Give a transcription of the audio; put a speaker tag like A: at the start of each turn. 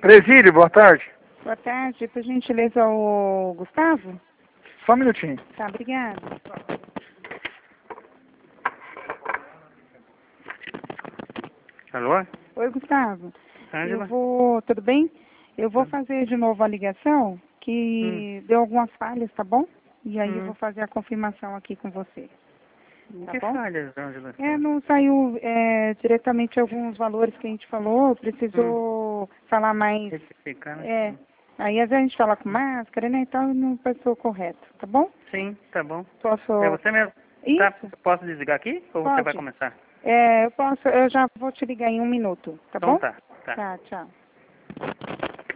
A: Presídio, boa tarde.
B: Boa tarde, por gentileza, o Gustavo?
A: Só um minutinho.
B: Tá, obrigada.
C: Alô?
B: Oi, Gustavo.
C: Ângela?
B: Tudo bem? Eu vou fazer de novo a ligação, que deu algumas falhas, tá bom? E aí eu vou fazer a confirmação aqui com você. Tá
C: Que
B: bom?
C: falhas, Ângela?
B: Não saiu diretamente alguns valores que a gente falou, precisou falar mais.
C: Retificar, né?
B: Aí às vezes a gente fala com máscara, né? Então não passou correto, tá bom?
C: Sim, tá bom.
B: Posso.
C: É você mesmo?
B: Isso?
C: Tá, posso desligar aqui? Ou você
B: Pode.
C: vai começar?
B: Eu posso, eu já vou te ligar em 1 minuto, tá
C: Então
B: bom?
C: tá.
B: Tá, tchau.